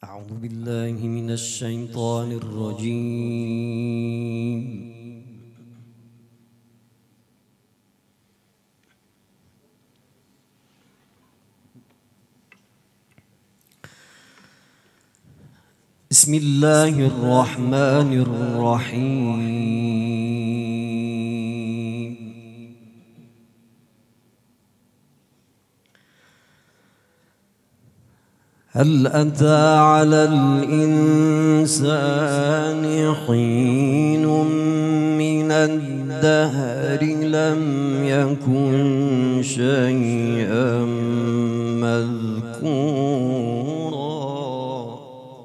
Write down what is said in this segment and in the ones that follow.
أعوذ بالله من الشيطان الرجيم. بسم الله الرحمن الرحيم. هل أتى على الإنسان حين من الدهر لم يكن شيئا مذكورا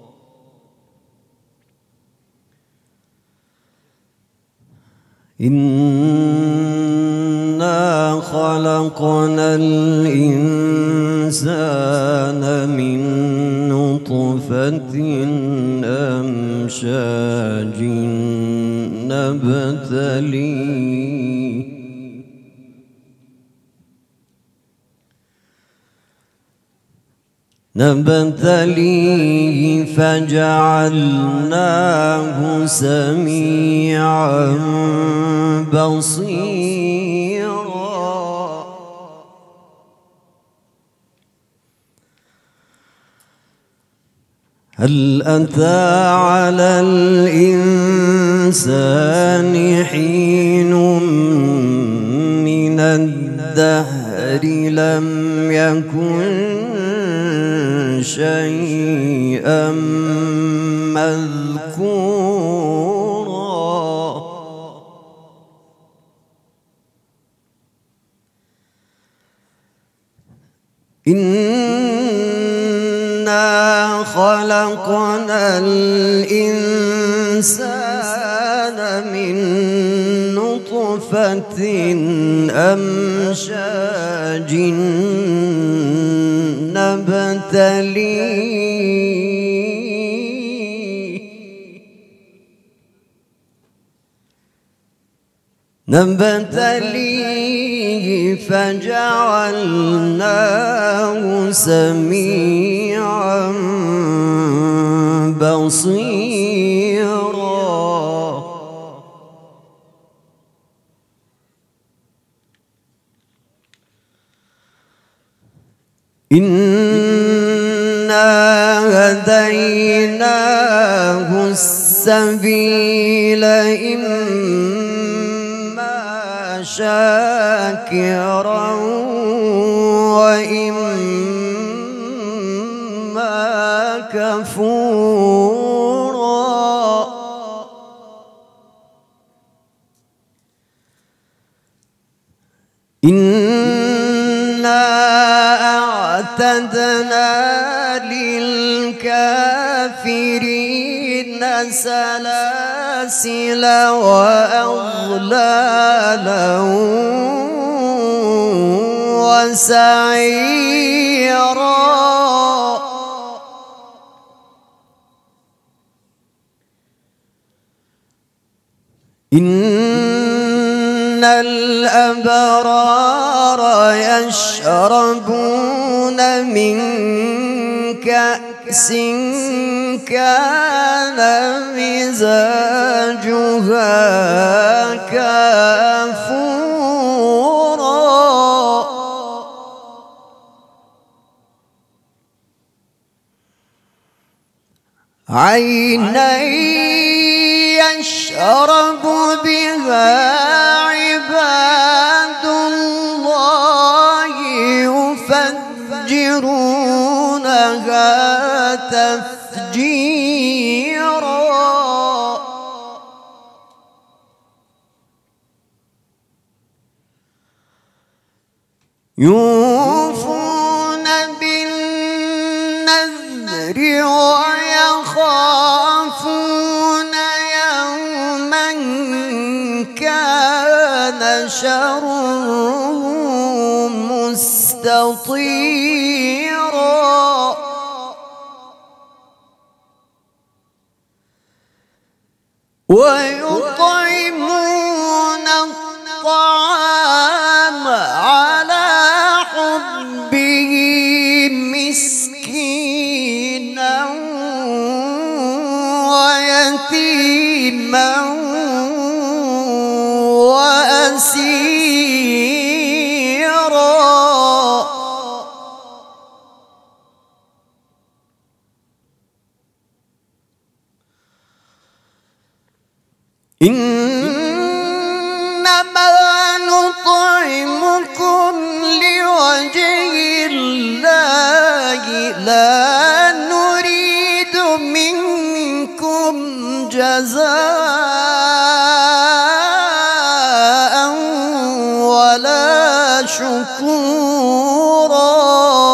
إنا خلقنا الإنسان من نطفة أمشاج نبتليه فجعلناه سميعا بصيرا هل أتى على الإنسان حين من الدهر لم يكن شيئا مذكورا إنا خلقنا الإنسان من نطفة أمشاج نبتليه فجعلناه سميعا بصيرا إنا هديناه السبيل إما شاكرا وإما كفورا أعتدنا للكافرين سلاسل وأغلالا وسعيرا إن الأبرار يشربون من كأس كان مزاجها كافورا عينا يشرب بها عباد الله يفجرونها تفجيرا يوفون بالنذر ويخافون يوما كان شره مستطيرا ويطعمون الطعام على حبه مسكينا إنما نطعمكم لوجه الله لا نريد منكم جزاء ولا شكورا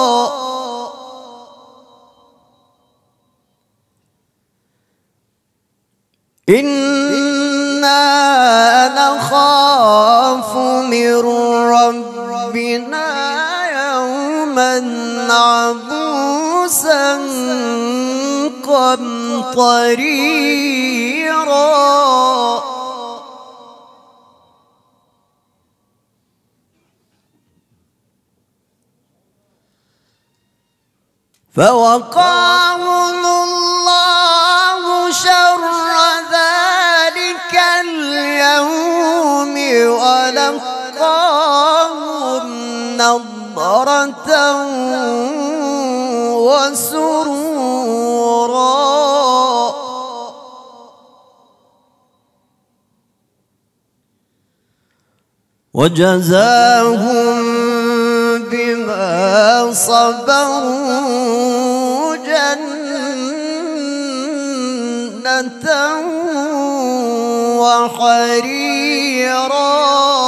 إنا نخاف من ربنا يوما عبوسا قمطريرا فوقاهم الله شر ذلك اليوم ولقاهم نضرة وسرورا وجزاهم بما صبروا جنة وحريرا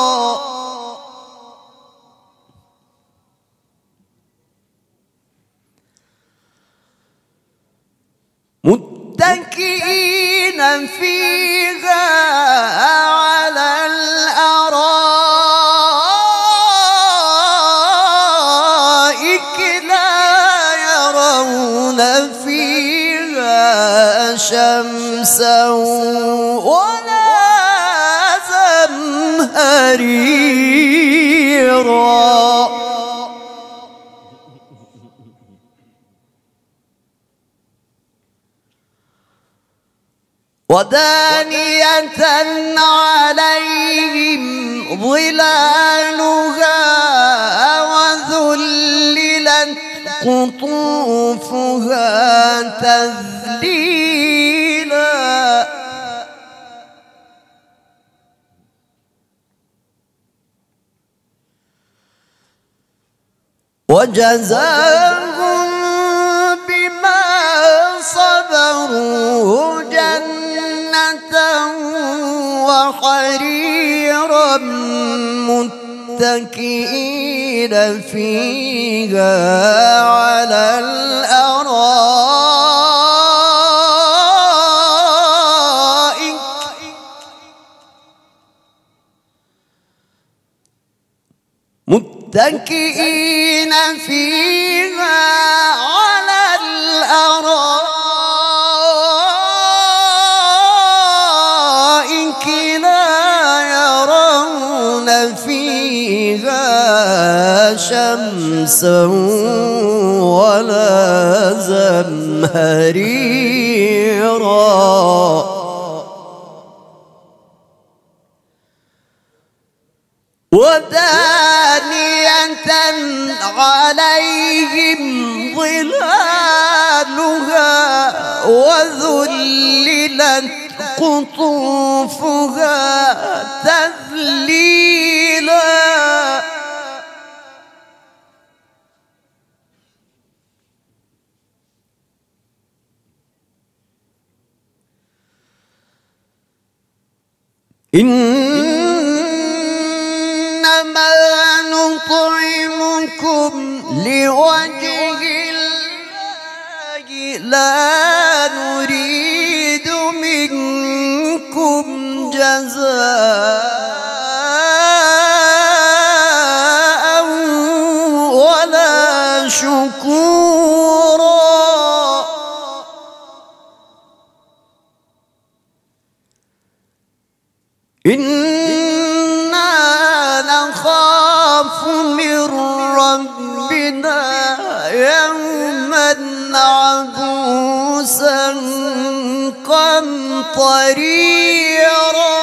متكئين فيها على الأرائك لا يرون فيها شمسا ولا زمهريرا ودانية عليهم ظلالها وذللت قطوفها تذليلا وجزاهم بما صبروا جنة وحريرا متكئين فيها على الأرائك متكئين فيها على الأرائك لا يرون فيها شمسا ولا زمهريرا ودانية عليهم ظلالها وذللت قطوفها تذليلا إنما نطعمكم لوجه الله لا نريد منكم جزاء ولا شكورا إنا نخاف من ربنا يوما عبوسا قمطريرا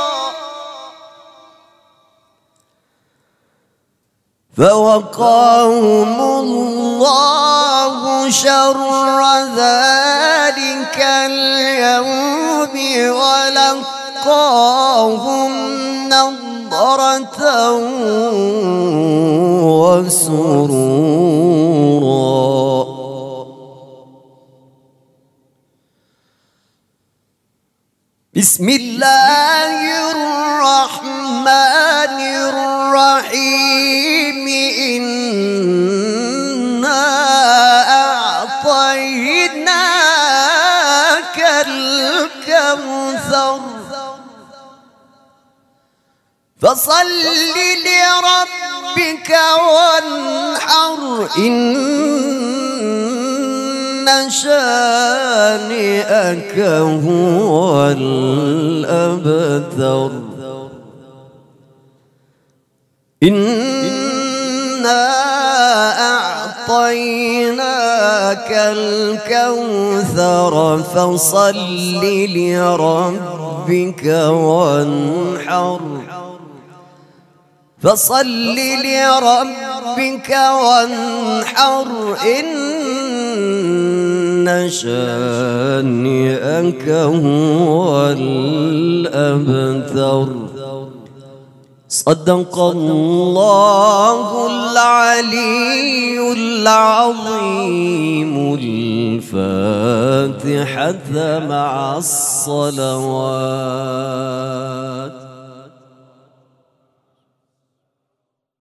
فوقاهم الله شر ذلك اليوم ولقاهم ولقاهم نضرة وسرورا. بسم الله الرحمن الرحيم. إنا أعطيناك الكوثر فصل لربك وانحر إن شانئك هو الأبتر. إنا أعطيناك الكوثر فصل لربك وانحر فصل لربك وانحر إن شانئك هو الأبتر. صدق الله العلي العظيم. الفاتحة مع الصلوات.